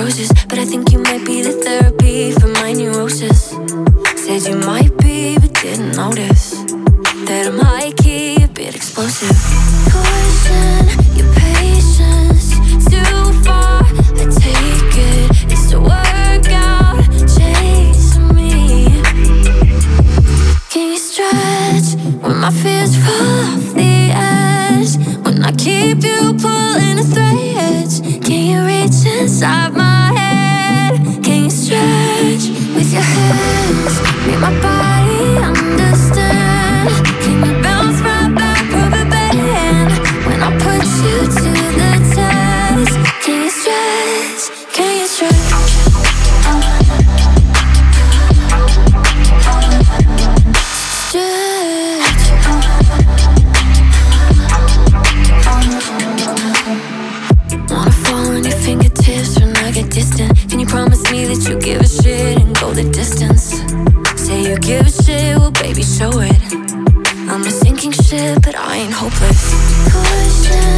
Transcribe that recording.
roses, but I think you might be the therapy for my neurosis. Said you might be, but didn't notice that I'm high-key, a bit explosive. Poison your patience too far. I take it, it's to work out, chasing me. Can you stretch when my fears fall off the edge? When I keep you pulling the threads, can you reach inside my head? Can you stretch with your hands? Make my body understand. Can you bounce right back, rubber band? When I put you to the test, can you stretch? Can you stretch? Wanna fall on your fingertips when I get distant. Can you promise me that you give a shit and go the distance? Say you give a shit, well baby show it. I'm a sinking ship, but I ain't hopeless. Pushing